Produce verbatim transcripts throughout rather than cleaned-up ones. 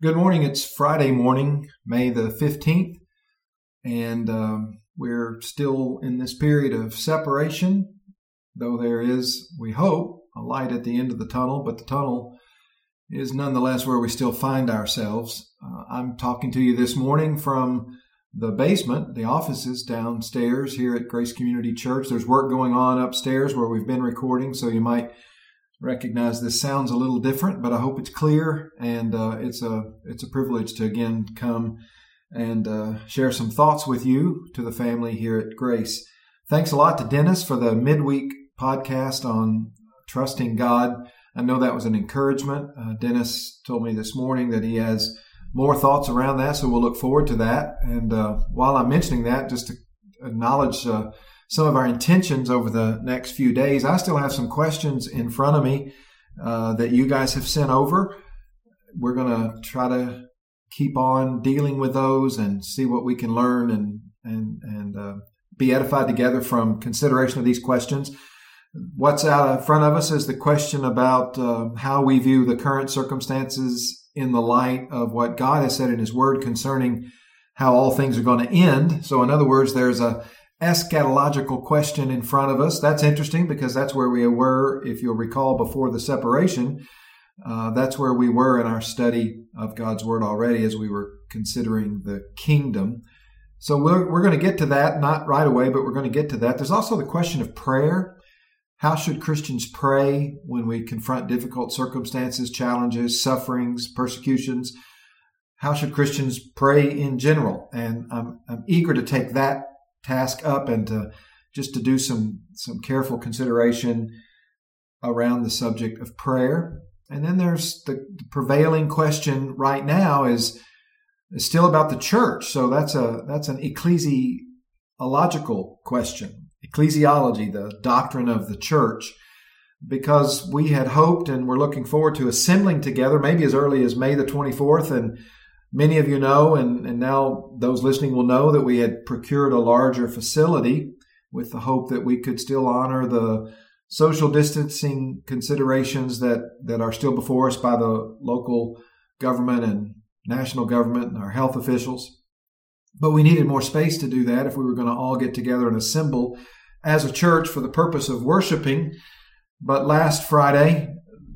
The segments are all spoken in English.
Good morning. It's Friday morning, May the fifteenth, and um, we're still in this period of separation, though there is, we hope, a light at the end of the tunnel, but the tunnel is nonetheless where we still find ourselves. Uh, I'm talking to you this morning from the basement, the offices downstairs here at Grace Community Church. There's work going on upstairs where we've been recording, so you might recognize this sounds a little different, but I hope it's clear, and uh, it's a it's a privilege to again come and uh, share some thoughts with you, to the family here at Grace. Thanks a lot to Dennis for the midweek podcast on trusting God. I know that was an encouragement. Uh, Dennis told me this morning that he has more thoughts around that, so we'll look forward to that. And uh, while I'm mentioning that, just to acknowledge uh, some of our intentions over the next few days, I still have some questions in front of me uh, that you guys have sent over. We're going to try to keep on dealing with those and see what we can learn and and and uh, be edified together from consideration of these questions. What's out in front of us is the question about uh, how we view the current circumstances in the light of what God has said in His Word concerning how all things are going to end. So in other words, there's a eschatological question in front of us. That's interesting because that's where we were, if you'll recall, before the separation. Uh, that's where we were in our study of God's Word already as we were considering the kingdom. So we're, we're going to get to that, not right away, but we're going to get to that. There's also the question of prayer. How should Christians pray when we confront difficult circumstances, challenges, sufferings, persecutions? How should Christians pray in general? And I'm, I'm eager to take that task up and to just to do some some careful consideration around the subject of prayer. And then there's the, the prevailing question right now is, is still about the church. So that's a that's an ecclesiological question. Ecclesiology, the doctrine of the church, because we had hoped and we're looking forward to assembling together maybe as early as May the twenty-fourth, and many of you know, and, and now those listening will know, that we had procured a larger facility with the hope that we could still honor the social distancing considerations that, that are still before us by the local government and national government and our health officials. But we needed more space to do that if we were going to all get together and assemble as a church for the purpose of worshiping. But last Friday,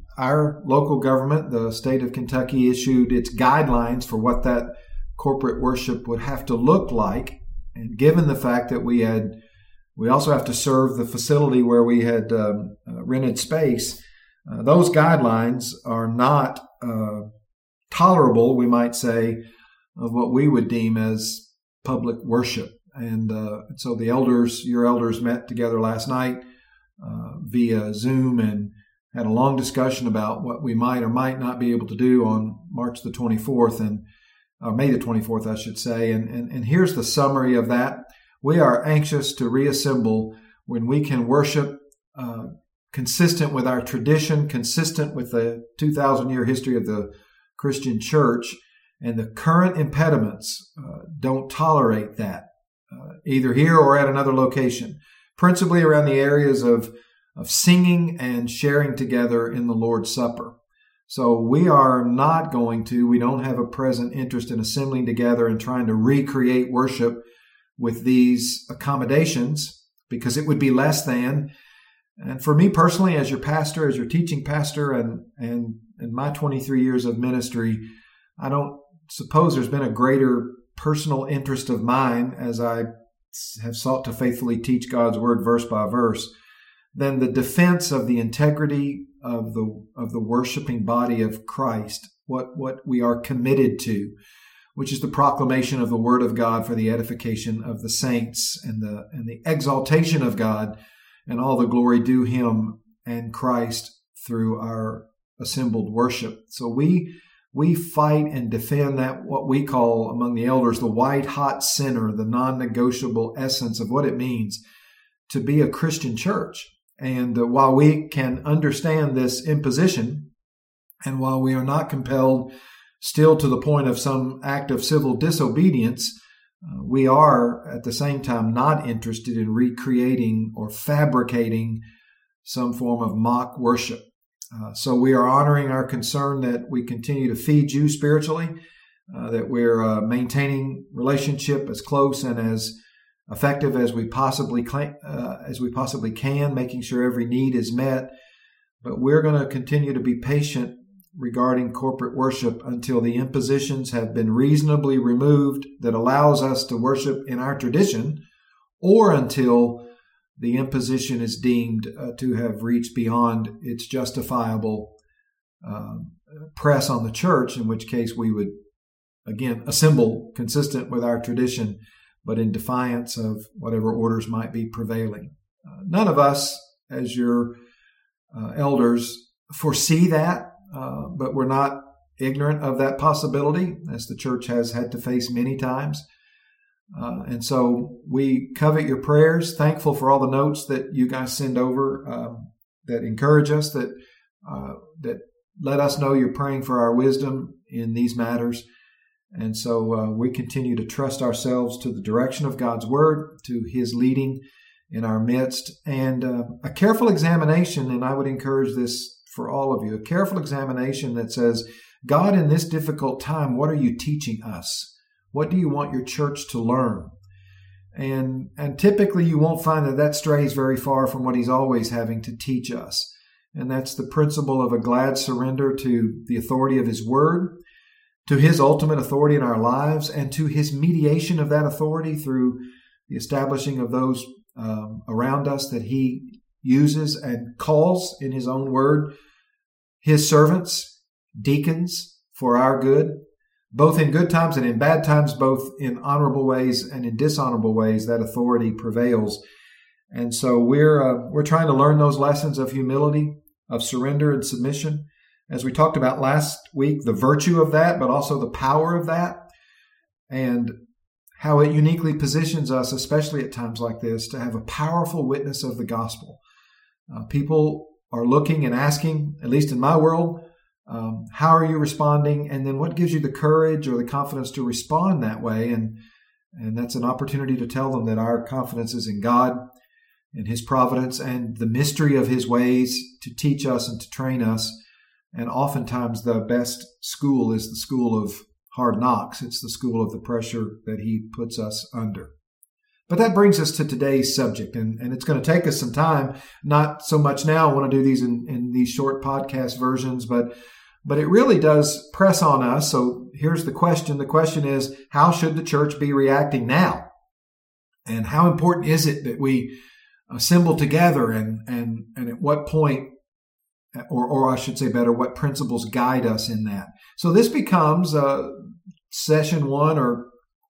our local government, the state of Kentucky, issued its guidelines for what that corporate worship would have to look like. And given the fact that we had, we also have to serve the facility where we had um, uh, rented space, uh, those guidelines are not uh, tolerable, we might say, of what we would deem as public worship. And uh, so the elders, your elders, met together last night uh, via Zoom and had a long discussion about what we might or might not be able to do on March the twenty-fourth and uh, May the twenty-fourth, I should say. And, and, and here's the summary of that. We are anxious to reassemble when we can worship uh, consistent with our tradition, consistent with the two thousand year history of the Christian church, and the current impediments uh, don't tolerate that, uh, either here or at another location, principally around the areas of of singing and sharing together in the Lord's Supper. So we are not going to, we don't have a present interest in assembling together and trying to recreate worship with these accommodations, because it would be less than. And for me personally, as your pastor, as your teaching pastor, and and in my twenty-three years of ministry, I don't suppose there's been a greater personal interest of mine as I have sought to faithfully teach God's Word verse by verse than the defense of the integrity of the of the worshiping body of Christ, what, what we are committed to, which is the proclamation of the Word of God for the edification of the saints and the and the exaltation of God, and all the glory due Him and Christ through our assembled worship. So we we fight and defend that, what we call among the elders, the white hot center, the non-negotiable essence of what it means to be a Christian church. And uh, while we can understand this imposition, and while we are not compelled still to the point of some act of civil disobedience, uh, we are at the same time not interested in recreating or fabricating some form of mock worship. Uh, so we are honoring our concern that we continue to feed you spiritually, uh, that we're uh, maintaining relationship as close and as effective as we possibly uh, as we possibly can, making sure every need is met. But we're going to continue to be patient regarding corporate worship until the impositions have been reasonably removed that allows us to worship in our tradition, or until the imposition is deemed uh, to have reached beyond its justifiable uh, press on the church, in which case we would, again, assemble consistent with our tradition, but in defiance of whatever orders might be prevailing. Uh, none of us, as your uh, elders, foresee that, uh, but we're not ignorant of that possibility, as the church has had to face many times. Uh, and so we covet your prayers, thankful for all the notes that you guys send over um, that encourage us, that uh, that let us know you're praying for our wisdom in these matters. And so uh, we continue to trust ourselves to the direction of God's Word, to His leading in our midst, and uh, a careful examination, and I would encourage this for all of you, a careful examination that says, God, in this difficult time, what are you teaching us? What do you want your church to learn? And and typically you won't find that that strays very far from what He's always having to teach us. And that's the principle of a glad surrender to the authority of His Word, to His ultimate authority in our lives, and to His mediation of that authority through the establishing of those um, around us that He uses and calls in His own Word His servants, deacons, for our good. Both in good times and in bad times, both in honorable ways and in dishonorable ways, that authority prevails. And so we're uh, we're trying to learn those lessons of humility, of surrender and submission. As we talked about last week, the virtue of that, but also the power of that, and how it uniquely positions us, especially at times like this, to have a powerful witness of the gospel. Uh, people are looking and asking, at least in my world, Um, how are you responding? And then what gives you the courage or the confidence to respond that way? And and that's an opportunity to tell them that our confidence is in God and His providence and the mystery of His ways to teach us and to train us. And oftentimes the best school is the school of hard knocks. It's the school of the pressure that He puts us under. But that brings us to today's subject, and, and it's going to take us some time. Not so much now. I want to do these in, in these short podcast versions, but But it really does press on us. So here's the question. The question is, how should the church be reacting now? And how important is it that we assemble together, and, and, and at what point, or, or I should say better, what principles guide us in that? So this becomes uh, session one, or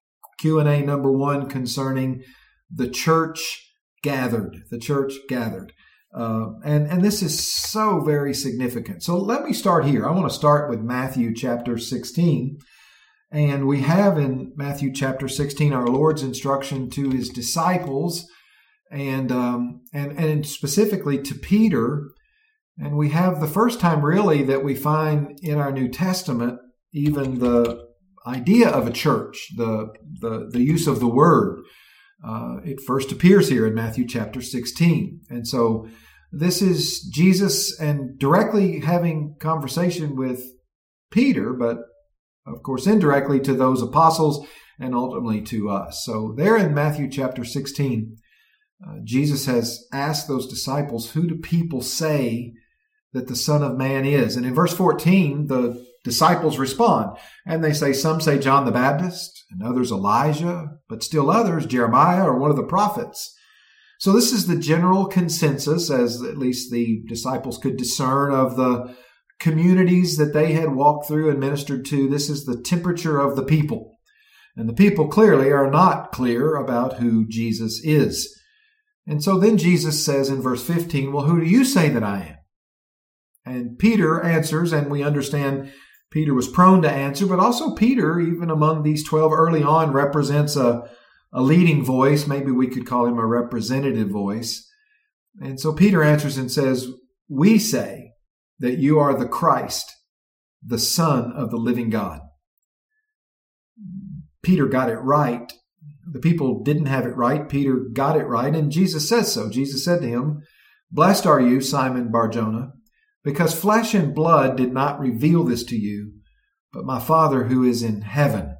Q and A number one, concerning the church gathered, the church gathered. Uh, and, and this is so very significant. So let me start here. I want to start with Matthew chapter sixteen. And we have in Matthew chapter sixteen our Lord's instruction to His disciples, and, um, and, and specifically to Peter. And we have the first time really that we find in our New Testament even the idea of a church, the, the, the use of the word. Uh, it first appears here in Matthew chapter sixteen. And so this is Jesus and directly having conversation with Peter, but of course indirectly to those apostles and ultimately to us. So there in Matthew chapter sixteen, uh, Jesus has asked those disciples, who do people say that the Son of Man is? And in verse fourteen, the disciples respond, and they say, some say John the Baptist, and others Elijah, but still others Jeremiah or one of the prophets. So this is the general consensus, as at least the disciples could discern of the communities that they had walked through and ministered to. This is the temperature of the people. And the people clearly are not clear about who Jesus is. And so then Jesus says in verse fifteen, well, who do you say that I am? And Peter answers, and we understand Peter was prone to answer, but also Peter, even among these twelve early on, represents a, a leading voice. Maybe we could call him a representative voice. And so Peter answers and says, we say that you are the Christ, the Son of the living God. Peter got it right. The people didn't have it right. Peter got it right, and Jesus says so. Jesus said to him, blessed are you, Simon Bar-Jonah, because flesh and blood did not reveal this to you, but my Father who is in heaven.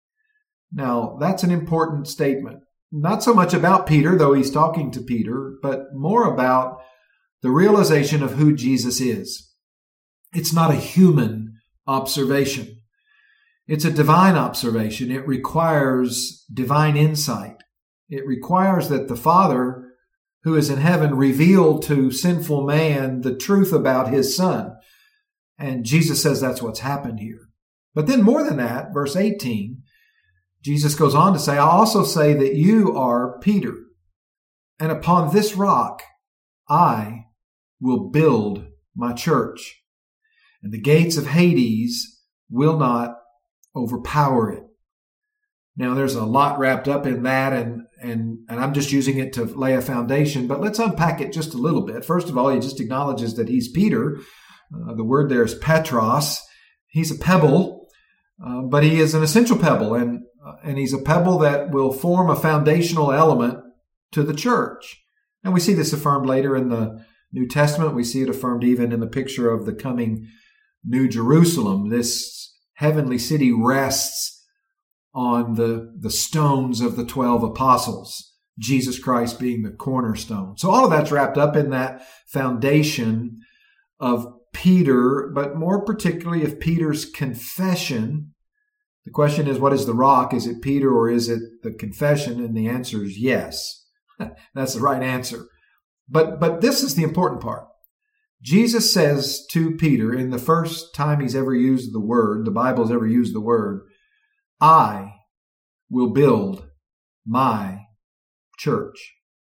Now, that's an important statement. Not so much about Peter, though he's talking to Peter, but more about the realization of who Jesus is. It's not a human observation. It's a divine observation. It requires divine insight. It requires that the Father who is in heaven reveal to sinful man the truth about his Son. And Jesus says that's what's happened here. But then more than that, verse eighteen, Jesus goes on to say, I also say that you are Peter, and upon this rock I will build my church, and the gates of Hades will not overpower it. Now, there's a lot wrapped up in that, and, and, and I'm just using it to lay a foundation, but let's unpack it just a little bit. First of all, he just acknowledges that he's Peter. Uh, the word there is Petros. He's a pebble, uh, but he is an essential pebble, and, uh, and he's a pebble that will form a foundational element to the church. And we see this affirmed later in the New Testament. We see it affirmed even in the picture of the coming New Jerusalem. This heavenly city rests on the, the stones of the twelve apostles, Jesus Christ being the cornerstone. So all of that's wrapped up in that foundation of Peter, but more particularly of Peter's confession. The question is, what is the rock? Is it Peter or is it the confession? And the answer is yes. That's the right answer. But, but this is the important part. Jesus says to Peter, in the first time he's ever used the word, the Bible's ever used the word, I will build my church.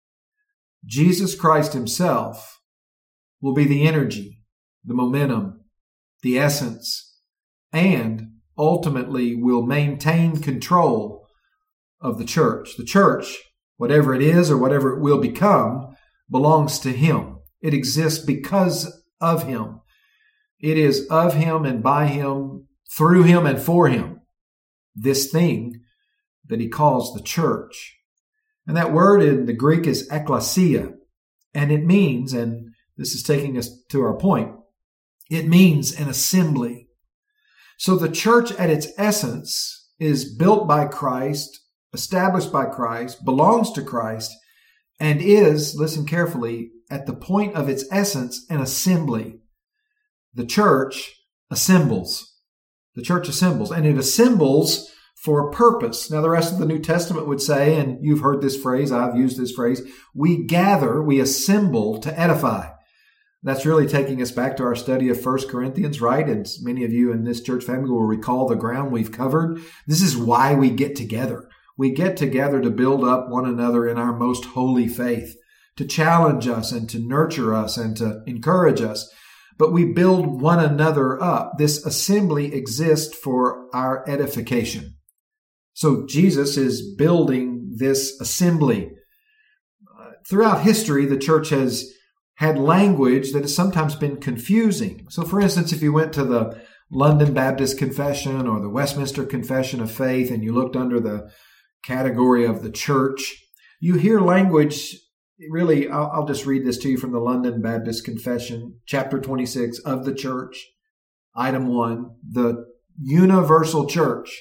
Jesus Christ himself will be the energy, the momentum, the essence, and ultimately will maintain control of the church. The church, whatever it is or whatever it will become, belongs to him. It exists because of him. It is of him and by him, through him and for him. This thing that he calls the church. And that word in the Greek is ekklesia. And it means, and this is taking us to our point, it means an assembly. So the church at its essence is built by Christ, established by Christ, belongs to Christ, and is, listen carefully, at the point of its essence, an assembly. The church assembles. The church assembles, and it assembles for a purpose. Now, the rest of the New Testament would say, and you've heard this phrase, I've used this phrase, we gather, we assemble to edify. That's really taking us back to our study of First Corinthians, right? And many of you in this church family will recall the ground we've covered. This is why we get together. We get together to build up one another in our most holy faith, to challenge us and to nurture us and to encourage us. But we build one another up. This assembly exists for our edification. So Jesus is building this assembly. Uh, throughout history, the church has had language that has sometimes been confusing. So for instance, if you went to the London Baptist Confession or the Westminster Confession of Faith and you looked under the category of the church, you hear language. Really, I'll, I'll just read this to you from the London Baptist Confession, chapter twenty-six of the church. Item one, the universal church,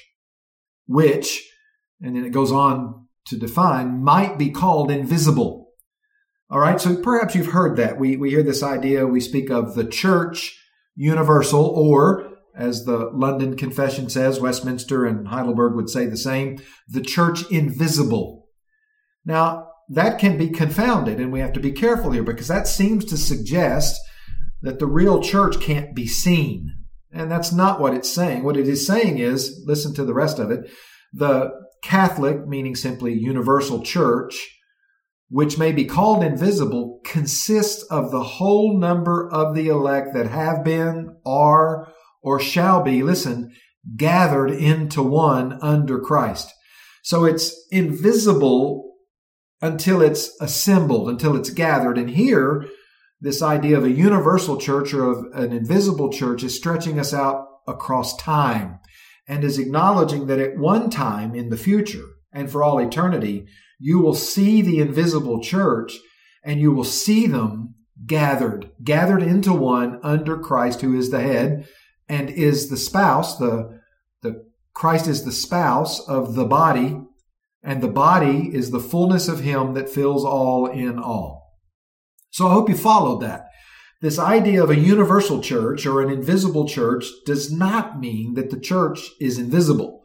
which, and then it goes on to define, might be called invisible. All right, so perhaps you've heard that. We, we hear this idea, we speak of the church universal, or as the London Confession says, Westminster and Heidelberg would say the same, the church invisible. Now, that can be confounded, and we have to be careful here because that seems to suggest that the real church can't be seen. And that's not what it's saying. What it is saying is, listen to the rest of it, the Catholic, meaning simply universal church, which may be called invisible, consists of the whole number of the elect that have been, are, or shall be, listen, gathered into one under Christ. So it's invisible until it's assembled, until it's gathered. And here, this idea of a universal church or of an invisible church is stretching us out across time and is acknowledging that at one time in the future and for all eternity, you will see the invisible church and you will see them gathered, gathered into one under Christ, who is the head and is the spouse. The, the Christ is the spouse of the body, and the body is the fullness of him that fills all in all. So I hope you followed that. This idea of a universal church or an invisible church does not mean that the church is invisible.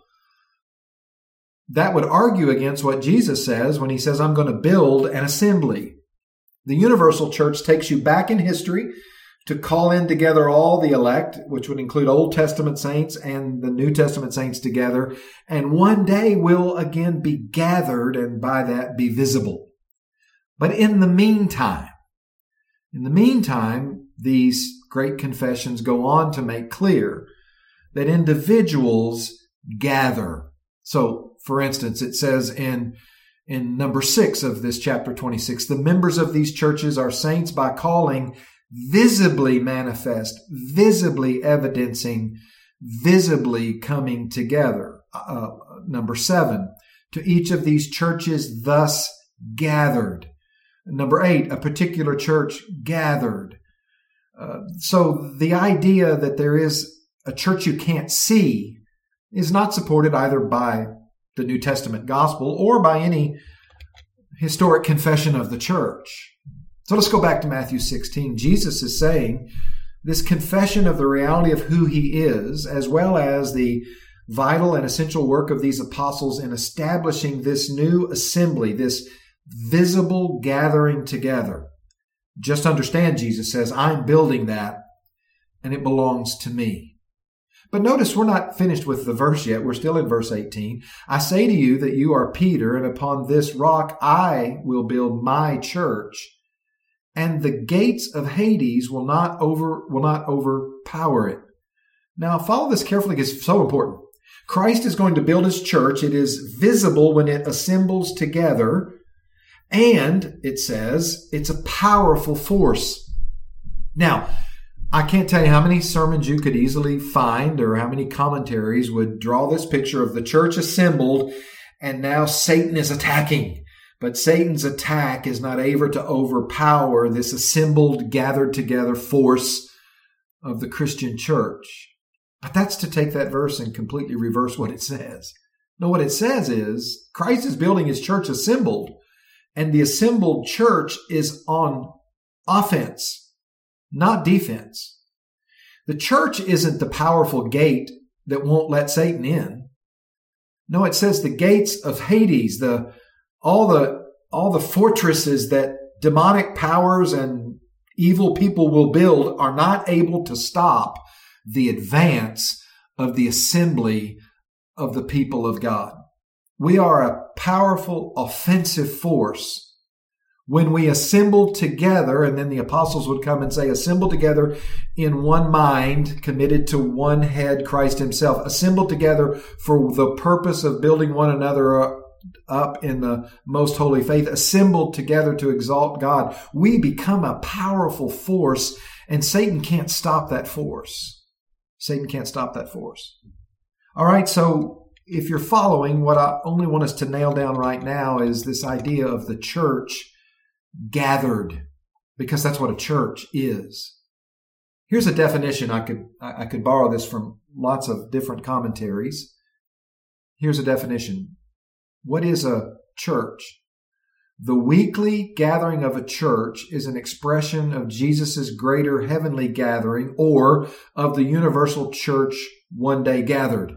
That would argue against what Jesus says when he says, I'm going to build an assembly. The universal church takes you back in history to call in together all the elect, which would include Old Testament saints and the New Testament saints together, and one day will again be gathered and by that be visible. But in the meantime, in the meantime, these great confessions go on to make clear that individuals gather. So, for instance, it says in, in number six of this chapter twenty-six, the members of these churches are saints by calling, visibly manifest, visibly evidencing, visibly coming together. Uh, number seven, to each of these churches thus gathered. Number eight, a particular church gathered. Uh, so the idea that there is a church you can't see is not supported either by the New Testament gospel or by any historic confession of the church. So let's go back to Matthew sixteen. Jesus is saying this confession of the reality of who he is, as well as the vital and essential work of these apostles in establishing this new assembly, this visible gathering together. Just understand, Jesus says, I'm building that, and it belongs to me. But notice we're not finished with the verse yet. We're still in verse eighteen. I say to you that you are Peter, and upon this rock I will build my church, and the gates of Hades will not over will not overpower it. Now, follow this carefully because it's so important. Christ is going to build his church. It is visible when it assembles together, and it says it's a powerful force. Now, I can't tell you how many sermons you could easily find or how many commentaries would draw this picture of the church assembled and now Satan is attacking. But Satan's attack is not able to overpower this assembled, gathered together force of the Christian church. But that's to take that verse and completely reverse what it says. No, what it says is Christ is building his church assembled, and the assembled church is on offense, not defense. The church isn't the powerful gate that won't let Satan in. No, it says the gates of Hades, the all the all the fortresses that demonic powers and evil people will build are not able to stop the advance of the assembly of the people of God. We are a powerful offensive force when we assemble together, and then the apostles would come and say, assemble together in one mind, committed to one head, Christ himself, assemble together for the purpose of building one another up in the most holy faith, assembled together to exalt God. We become a powerful force, and Satan can't stop that force. Satan can't stop that force. All right, so if you're following, what I only want us to nail down right now is this idea of the church gathered, because that's what a church is. Here's a definition. I could I could borrow this from lots of different commentaries. Here's a definition. What is a church? The weekly gathering of a church is an expression of Jesus' greater heavenly gathering, or of the universal church one day gathered.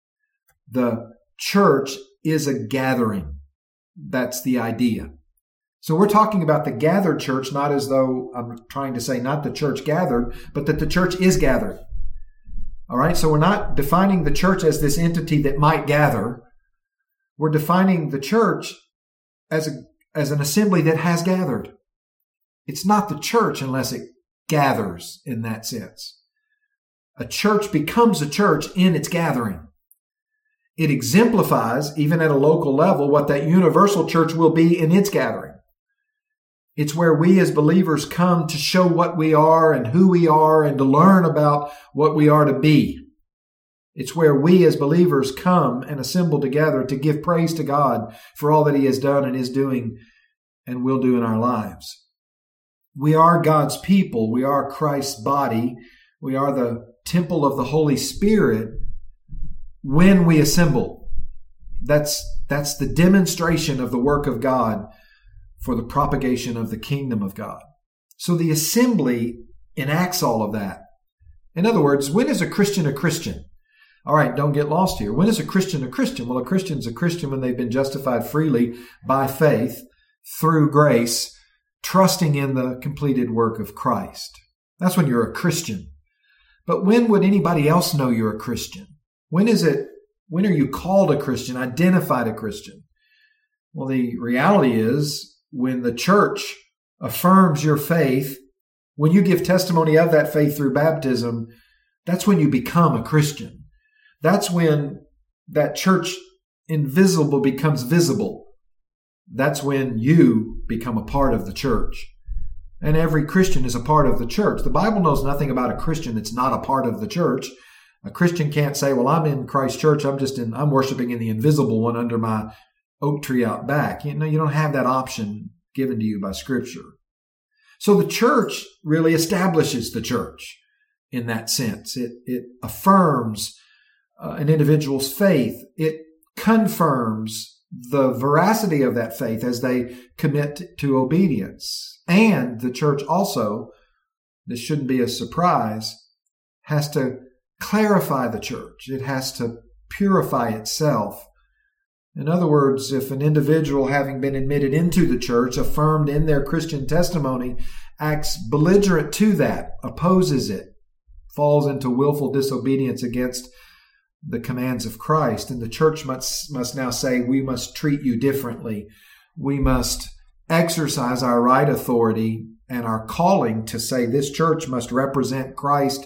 The church is a gathering. That's the idea. So we're talking about the gathered church, not as though I'm trying to say not the church gathered, but that the church is gathered. All right, so we're not defining the church as this entity that might gather. We're defining the church as a as an assembly that has gathered. It's not the church unless it gathers in that sense. A church becomes a church in its gathering. It exemplifies, even at a local level, what that universal church will be in its gathering. It's where we as believers come to show what we are and who we are and to learn about what we are to be. It's where we as believers come and assemble together to give praise to God for all that he has done and is doing and will do in our lives. We are God's people. We are Christ's body. We are the temple of the Holy Spirit when we assemble. That's, that's the demonstration of the work of God for the propagation of the kingdom of God. So the assembly enacts all of that. In other words, when is a Christian a Christian? All right, don't get lost here. When is a Christian a Christian? Well, a Christian's a Christian when they've been justified freely by faith through grace, trusting in the completed work of Christ. That's when you're a Christian. But when would anybody else know you're a Christian? When is it, when are you called a Christian, identified a Christian? Well, the reality is when the church affirms your faith, when you give testimony of that faith through baptism, that's when you become a Christian. That's when that church invisible becomes visible. That's when you become a part of the church. And every Christian is a part of the church. The Bible knows nothing about a Christian that's not a part of the church. A Christian can't say, well, I'm in Christ's church. I'm just in, I'm worshiping in the invisible one under my oak tree out back. You know, you don't have that option given to you by Scripture. So the church really establishes the church in that sense. It, it affirms uh, an individual's faith. It confirms the veracity of that faith as they commit to obedience. And the church also, this shouldn't be a surprise, has to clarify the church. It has to purify itself. In other words, if an individual, having been admitted into the church, affirmed in their Christian testimony, acts belligerent to that, opposes it, falls into willful disobedience against the commands of Christ, and the church must, must now say, we must treat you differently. We must exercise our right authority and our calling to say this church must represent Christ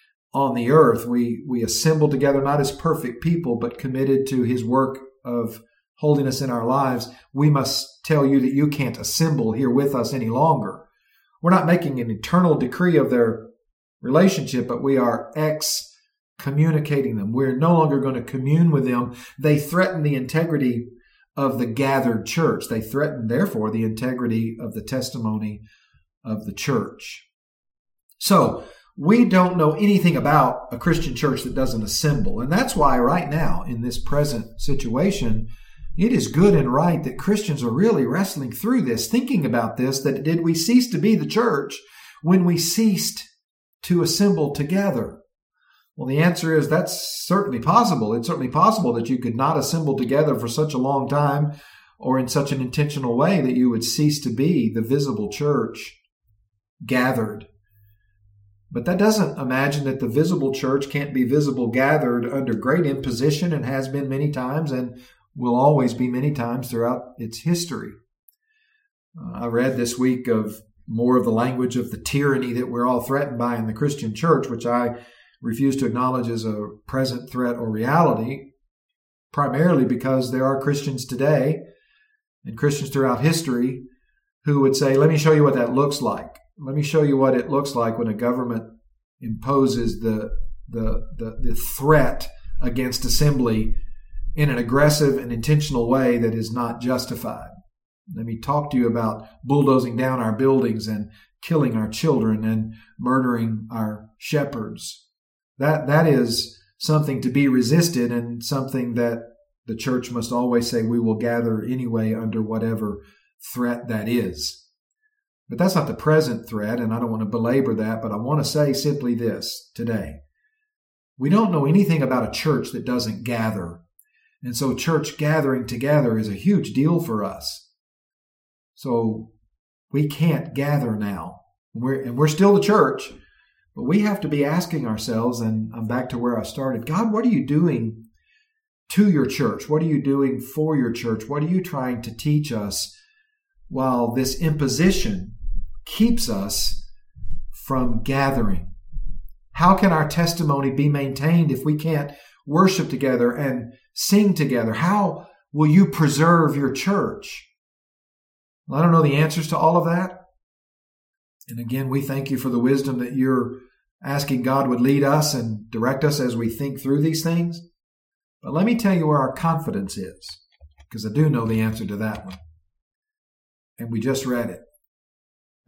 on the earth. We, we assemble together not as perfect people, but committed to His work of holiness in our lives. We must tell you that you can't assemble here with us any longer. We're not making an eternal decree of their relationship, but we are excommunicating them. We're no longer going to commune with them. They threaten the integrity of the gathered church. They threaten, therefore, the integrity of the testimony of the church. So, we don't know anything about a Christian church that doesn't assemble. And that's why right now, in this present situation, it is good and right that Christians are really wrestling through this, thinking about this, that did we cease to be the church when we ceased to assemble together? Well, the answer is that's certainly possible. It's certainly possible that you could not assemble together for such a long time or in such an intentional way that you would cease to be the visible church gathered. But that doesn't imagine that the visible church can't be visible gathered under great imposition and has been many times and will always be many times throughout its history. Uh, I read this week of more of the language of the tyranny that we're all threatened by in the Christian church, which I refuse to acknowledge as a present threat or reality, primarily because there are Christians today and Christians throughout history who would say, let me show you what that looks like. Let me show you what it looks like when a government imposes the, the, the, the threat against assembly in an aggressive and intentional way that is not justified. Let me talk to you about bulldozing down our buildings and killing our children and murdering our shepherds. That, that is something to be resisted and something that the church must always say we will gather anyway under whatever threat that is. But that's not the present threat, and I don't want to belabor that, but I want to say simply this today. We don't know anything about a church that doesn't gather. And so church gathering together is a huge deal for us. So we can't gather now. We're, and we're still the church, but we have to be asking ourselves, and I'm back to where I started, God, what are you doing to your church? What are you doing for your church? What are you trying to teach us while this imposition keeps us from gathering? How can our testimony be maintained if we can't worship together and sing together? How will you preserve your church? Well, I don't know the answers to all of that. And again, we thank you for the wisdom that you're asking God would lead us and direct us as we think through these things. But let me tell you where our confidence is, because I do know the answer to that one. And we just read it.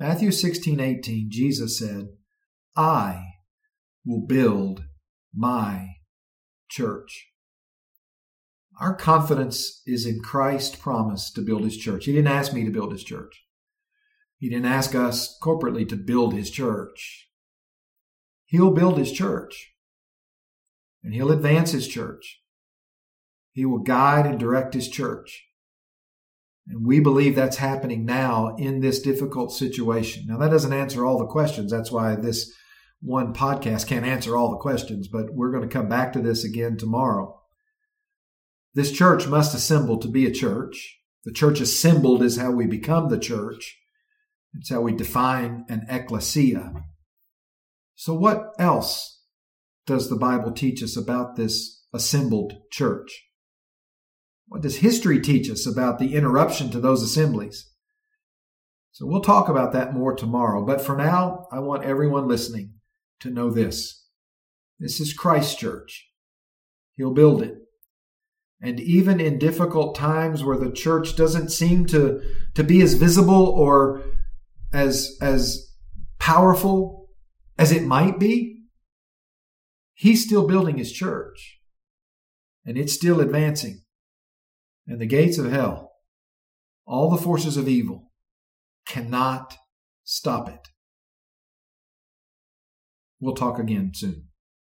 Matthew sixteen eighteen, Jesus said, I will build my church. Our confidence is in Christ's promise to build his church. He didn't ask me to build his church. He didn't ask us corporately to build his church. He'll build his church, and he'll advance his church. He will guide and direct his church. And we believe that's happening now in this difficult situation. Now, that doesn't answer all the questions. That's why this one podcast can't answer all the questions, but we're going to come back to this again tomorrow. This church must assemble to be a church. The church assembled is how we become the church. It's how we define an ecclesia. So what else does the Bible teach us about this assembled church? What does history teach us about the interruption to those assemblies? So we'll talk about that more tomorrow. But for now, I want everyone listening to know this. This is Christ's church. He'll build it. And even in difficult times where the church doesn't seem to, to be as visible or as, as powerful as it might be, he's still building his church. And it's still advancing. And the gates of hell, all the forces of evil, cannot stop it. We'll talk again soon.